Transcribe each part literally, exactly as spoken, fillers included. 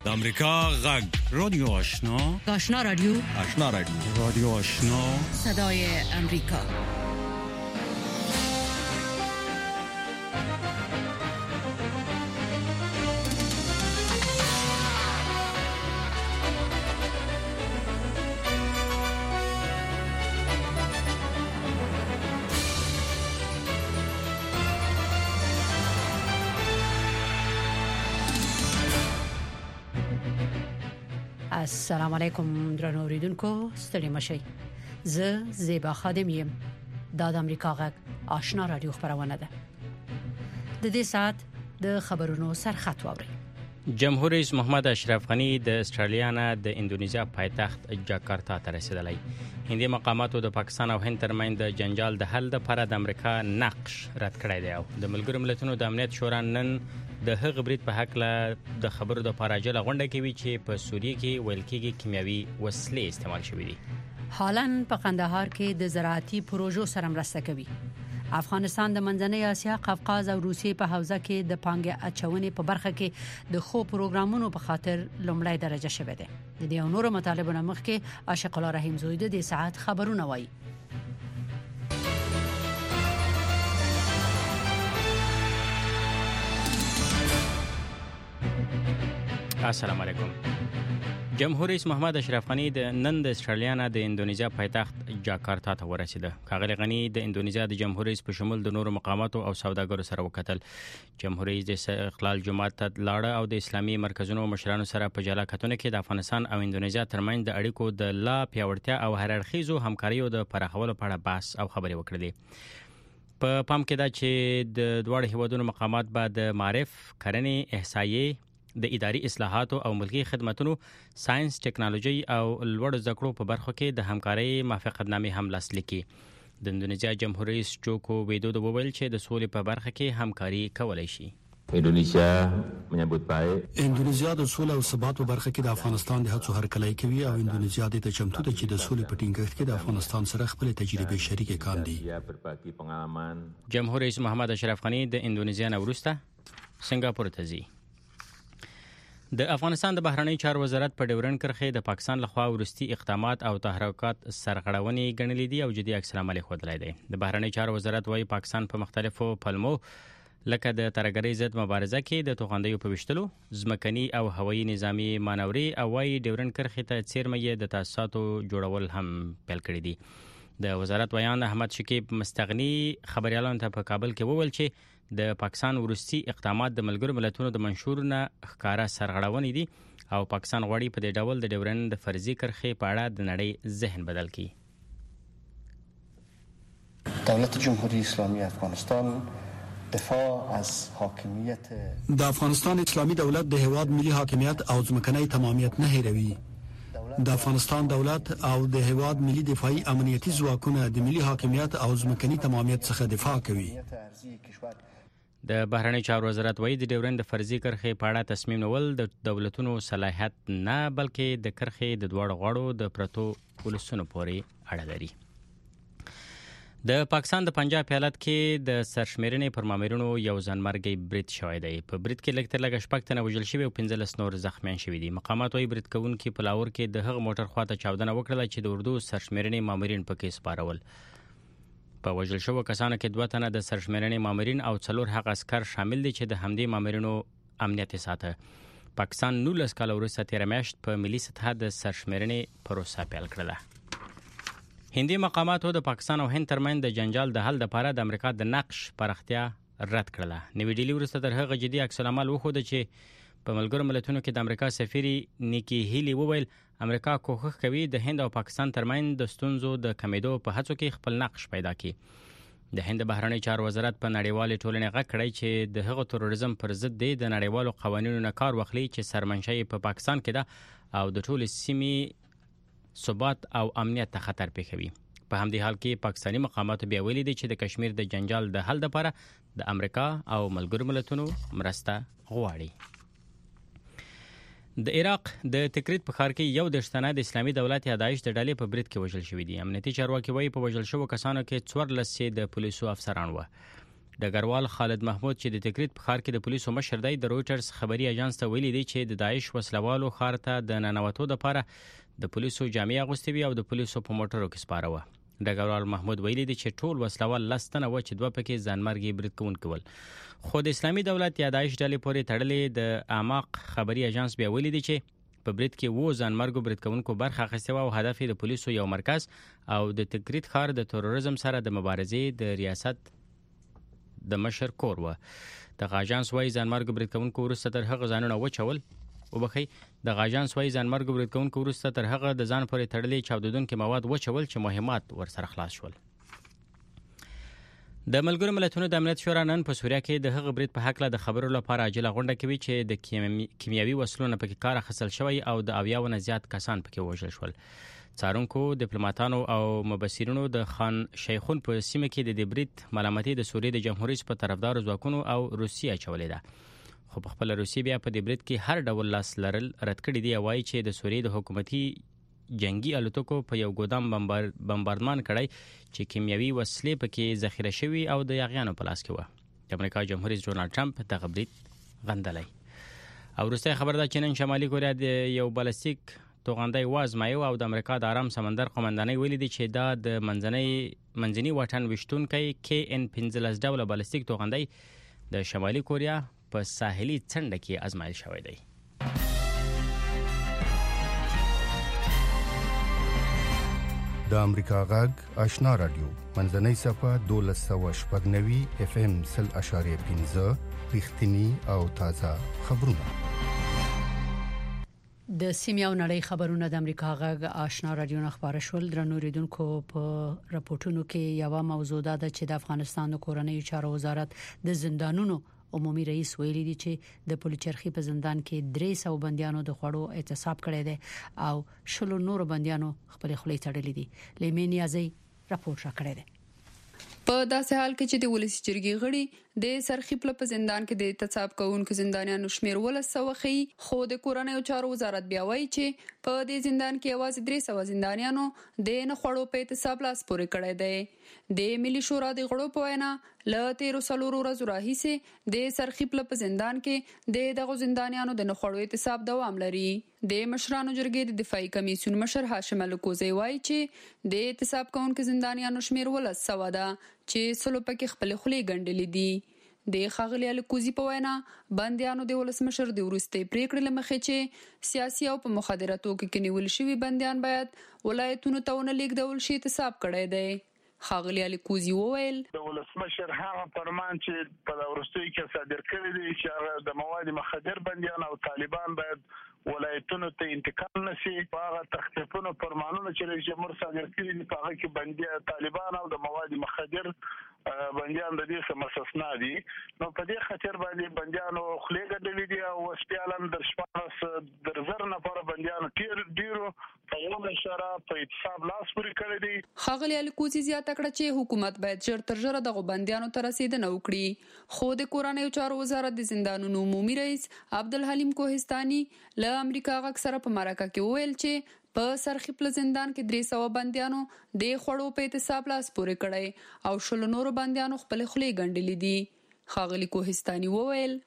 د امریکا غږ رادیو آشنا آشنا رادیو آشنا رادیو رادیو آشنا صدای امریکا. السلام علیکم درنو اوریدونکو، ستړي مشئ. زه زیبا خادم یم. دا د امریکا غږ آشنا رادیو خبرونه ده. د دې سات د خبرونو سرخط واوري. جمهور رئیس محمد اشرف غنی د استرالیا نه د اندونیزیا پایتخت جاکارتا ته رسیدلی. هندي مقاماتو د پاکستان او هند ترمنځ د جنجال د حل لپاره د امریکا نقش رد کړی دی او د ملګرو ملتونو د امنیت شورا نن د هغه برید په حق له د خبرو د پاراجله غونډه کوي چې په سوریه کې ویل کېږي کیمیاوي وسلې استعمال شوې دي. حالن په قندهار کې د زراعتي پروژو سره مرسته کوي. افغانستان د منځنۍ اسیا، قفقاز او روسیې په حوزه کې د پانګې اچونې په برخه کې د خو پروګرامونو په خاطر لومړی درجه شوه دي. د دې نورو مطالبونو مخ کې عاشق الله رحیم زوید د ساعت خبرونه وایي. السلام علیکم. جمهور رئیس محمد اشرف غنی د نن د استرالیا نه د اندونیزیا پایتخت جاکارتا ته ورسېده. ښاغلی غنی د اندونیزیا د جمهور رئیس په شمول د نورو مقاماتو او سوداګرو سره وکتل. جمهور رئیس د استقلال جمعه ته لاړ او د اسلامي مرکزونو مشرانو سره په جلا کتنه کې د افغانستان او اندونیزیا ترمنځ د اړیکو د لا پیاوړتیا او هررخیزو همکاریو د پراخولو په اړه بحث او خبرې وکړې. په پام کې دا چې د دواړو هیوادونو مقامات به د معرف، کرنې، احصایې، د اداري اصلاحاتو او ملکی خدماتو، ساينس، ټکنالوژي او لوړ زده کړو په برخو کې د همکارۍ موافقتنامې هم لاسلیک کړي. د اندونیزیا جمهور رئیس جوکو ویدودو وویل چې د سولې په برخه کې همکاري کولای شي. اندونیزیا menyambut baik. اندونیزیا د سولې او ثبات په برخه کې د افغانستان د هڅو هرکلی کوي او اندونیزیا د چمتو ده چې د سولې په ټینګښت کې د افغانستان سره خپل تجربې شریک کاندي. جمهور رئیس محمد اشرف غنی د اندونیزیا نه وروسته سنگاپور ته ځي. د افغانستان د بهرنی چارو وزارت په ډیورن کرښې د پاکستان لخوا ورستي اقدامات او تحرکات سرغړونې ګڼلې دي او جدي عکس العمل ښودلی دی. د بهرنی چارو وزارت وايي پاکستان په مختلفو پلمو لکه د ترهګرۍ ضد مبارزه کې د توغندیو په وشتلو، ځمکني او هوایي نظامی مانوري او وايي ډیورن کرښې ته څیرمه یې د تاسیساتو جوړول هم پیل کړی دي. د وزارت ویان احمد شکیب مستغنی خبريالانو ته په کابل کې وویل چې د پاکستان ورستي اقدامات د ملګرو ملتونو د منشور نه ښکارا سرغړونې دي او پاکستان غواړي په دې ډول د ډیورن د فرضي کرښې په اړه د نړۍ ذهن بدل کړي. دولت جمهوری اسلامی افغانستان دفاع از حاکمیت د افغانستان اسلامي دولت د هیواد ملي حاکمیت او ځمکنۍ تمامیت نه هیروي. د افغانستان دولت او د هیواد ملي دفاعي امنیتي ځواکونه د ملي حاکمیت او ځمکني تمامیت څخه دفاع کوي. د بهرنی چارو وزارت وايي د ډیورن د فرضي کرښې په اړه تصمیم نیول د دولتونو صلاحیت نه بلکې د کرښې د دواړو غاړو د پرتو ولسونو پورې اړه لري. د پاکستان د پنجاب ایالت کې د سرشمیرنې پر مامورینو یو ځانمرګي برید شوی دی. په برید کې لږ تر لږه شپږ تنه وژل شوي او پنځلس نور زخمیان شوي دي. مقامات وايي برید کوونکي په لاهور کې د هغه موټر خواته چاودنه وکړه چې د اردو سرشمیرنې مامورین پکې سپارول. په وژل شوو کسانو کې دوه تنه د سرشمیرنې مامورین او څلور هغه عسكر شامل دي چې د همدې مامورینو امنیت ساته. پاکستان نولس کال وروسته تیر میاشت په ملي سطح د سرشمیرنې پروسه پیل کړله. هندي مقاماتو د پاکستان او هند ترمنځ د جنجال د حل لپاره د امریکا د نقش پراختیا رد کړله. نوی ډیلی وروسته تر هغه جدي عکس العمل وښود چې په ملګرو ملتونو کې د امریکا سفیر نیکی هیلی وویل امریکا کوښښ کوي د هند او پاکستان ترمنځ د ستونزو د کمیدو په هڅو کې خپل نقش پیدا کړي. د هند بهرنی چارو وزارت په نړیوالې ټولنې غږ کړی چې د هغو تروریزم پر ضد دی د نړیوالو قوانینو نه کار واخلي چې سرمنشأ په پاکستان کې ده او د ټولې سیمې ثبات او امنیت ته خطر پېښوي. په همدې حال کې پاکستاني مقاماتو بیا ویلي دي چې د کشمیر د جنجال د حل لپاره د امریکا او ملګرو ملتونو مرسته غواړي. د عراق د تکریت په ښار کې یو دشتنه د اسلامي دولت یا داعش د ډلې په برید کې وژل شوی دي. امنیتي چارواکي وایي په وژل شوو کسانو کې څوارلس د پولیسو افسران و. ډګروال خالد محمود چې د تکریت په ښار کې د پولیسو مشر دی د رويټرز خبري اژانس ته ویلي دی چې د داعش وسلوالو ښار ته د ننوتو لپاره د پولیسو جامې اغوستې وي او د پولیسو په موټرو کې سپاره و. ډګروال محمود ویلي دی چې ټول وسلوال لستنه و چې دوه پکې ځانمرګي برید کوونکي ول. خو د اسلامي دولت یا داعش ډلې پورې تړلې د اعماق خبري اژانس بیا ویلي دی چې په برید کې وو ځانمرګو برید کوونکو برخه اخیستې او هدف د پولیسو یو مرکز او د تکریت ښار د تروریزم سره د مبارزې د ریاست د مشر کور و. د اژانس وايي ځانمرګ برید کوونکو وروسته تر هغه ځانونه وچول وبخي د اژانس وايي ځانمرګ برید کوونکو وروسته تر هغه د ځان پورې تړلې چاودیدونکو مواد وچول چې مهمات ورسره خلاص شول. د ملګرو ملتونو د امنیت شورا نن په سوریه کې د هغه برید په حق له د خبرو لپاره عاجله غونډه کوي چې د کیمیاوي وسلو نه پکې کار اخیستل شوی او د اویاو نه زیات کسان پکې وژل شول. څارونکو ډیپلوماټانو او مبصرینو د خان شیخون په سیمه کې د برید ملامتي د سوریې د جمهوریت په طرفدار ځواکونو او روسیه چولې ده. خو په خپل روسیه بیا په دې برید کې هر ډول لاس لرل رد کړی دی. وایي چې د سوریې د حکومتي جنگي الوتکو په یو ګودام بمباردمان کړی چې کیمیاوي وسلې پکې ذخیره شوي او د یاغیانو په لاس کې و. د امریکا جمهور رئیس ډونالد ټرمپ دغه برید غندلی. او وروسته خبر ده چې نن شمالي کوریا د یو بالستیک توغندی وازمایو او د امریکا د آرام سمندر قومندانۍ ویلي دي چې دا د منځنۍ منځني واټن وشتونکي کې ان پنځلس ډوله بالستیک توغندی د شمالي کوریا په ساحلي څنډه کې ازمایل شوی دی. د امریکا غږ آشنا رادیو منځنۍ صفه دولس سوه شپږ نوي اف ام سل اشاریه پنځه رښتینی او تازه خبرونه. د سیمه او نړۍ خبرونه د امریکا غږ آشنا رادیو نه خبر شول. درنو ریډونکو په راپورټونو کې یو موضوع ده چې د افغانستان د کورنۍ چارو وزارت د زندانونو عمومي رئیس ویلي دی چې د پولیچرخي په زندان کې درې سوه بنديانو د خوړو اعتصاب کړی دی او شلو نور بنديانو خپل خولې تړلې دي. لیمینی ازي راپور را کړی دی. په داسې حال کې چې د ولسی جرګې غړي د سرخیپله په زندان کې د اعتصاب کوونکو زندانیانو شمیر ولس سوخي، خو د کورنۍ چارو وزارت بیا وایي چې په دې زندان کې یوازې درې سوه زندانیانو د نه خوړو په اعتصاب لاس پورې کړی دی. د ملي شورا د غړو په وینا له تیرو څلورو ورځو راهیسې د سرخیپله په زندان کې د دغو زندانیانو د نه خوړو اعتصاب دوام لري. د مشرانو جرګې د دفاعي کمیسیون مشر هاشم الکوزی وایي چې د اعتصاب کوونکو زندانیانو شمیر ولس سوه ده چې سلو پکې خپل خولې ګنډلې دي. د ښاغلي الکوزي په وینا بنديانو د ولسمشر د وروستي پریکړې لمخې چې سیاسي او په مخدره توکو کې نیول شوي بنديان باید ولایتونو ته ونه لیږدول شي اعتصاب کړی دی. ښاغلي الکوزي وویل د ولسمشر هغه فرمان چې په وروستي کې صادر کړی دی چې د مواد مخدر بنديان او طالبان باید ولایتونو ته انتقال نشي. هغه تخفیفونو فرمانونه چې رئیس جمهور صادر کړي دي په هغه کې بندي طالبان او د مواد مخدر بنديان د دې څخه مستثنا دي. نو په دې خاطر باندې بنديانو خلې ګډلې دي او وسپیالم در شپږ در زر نفر بنديانو ډیر ډیرو په یو اشاره په اعتصاب لاس پورې کړی دي. ښاغلي الکوزي زیاته کړه چې حکومت باید ژر تر ژره دغه بنديانو ته رسیدنه وکړي. خو د کورنۍ چارو وزارت د زندانونو عمومي رئیس عبدالحلیم کوهستاني له امریکا غږ سره په مرکه کې وویل چې په سرخیپله زندان کې درې سوه بنديانو د خوړو په اعتصاب لاس پورې کړی او شلو نورو بنديانو خپل خولې ګنډلې دي. ښاغلي کوهستاني وویل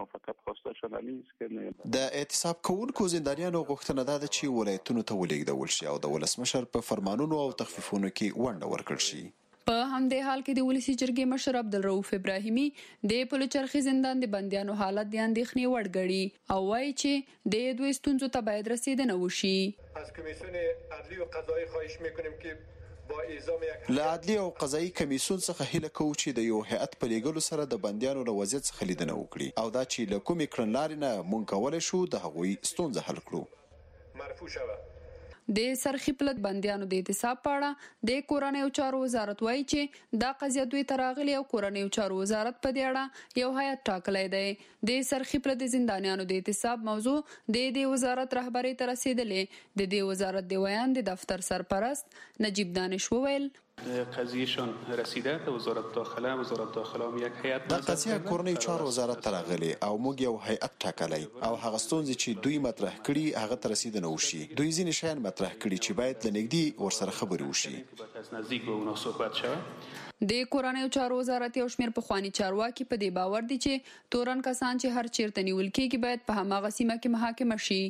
د اعتصاب کوونکو زندانیانو غوښتنه ده چې ولایتونو ته ولېږدول شي او د ولسمشر په فرمانونو او تخفیفونو کې ونډه ورکړل شي. په همدې حال کې د ولسی جرګې مشر عبدالرؤف ابراهیمي د پلچرخي زندان د بنديانو حالت د اندېښنې وړ ګڼي او وایي چې د دوی ستونزو ته باید رسیدنه وشي. از کمیسیون عدلی و قضایی خواهش میکنیم که با اعزام یک له عدلی او قضایی کمیسیون څخه هیله کوو چې د یو هیئت په لیږلو سره د بنديانو له وضعیت څخه لیدنه وکړي او دا چې له کومې کړنلارې نه مونږ کولی شو د هغوی ستونزه حل کړو. مرفوع شوه. د سرخیپله بنديانو د اعتصاب په اړه د کورنۍ چارو وزارت وایي چې دا قضیه دوی ته راغلې او کورنۍ چارو وزارت په دې اړه یو هیئت ټاکلی دی. د سرخیپله د زندانیانو د اعتصاب موضوع د دې وزارت رهبرۍ ته رسیدلې. د دې وزارت د ویان د دفتر سرپرست نجیب دانش وویل قضیهشان رسیده د وزارت داخله وزارت داخله هم یک هیئت دا قضیه کورنۍ چارو وزارت ته راغلي او موږ یو هیئت ټاکلی او هغه ستونزې چې دوی مطرح کړي هغه ته رسیدنه وشي. دوی ځینې شیان مطرح کړي چې باید له نږدې ورسره خبرې وشي. د کورنیو چارو وزارت یو شمېر پخواني چارواکي په دې باور دي چې تورن کسان چې هر چیرته نیول کېږي باید په هماغه سیمه کې محاکمه شي.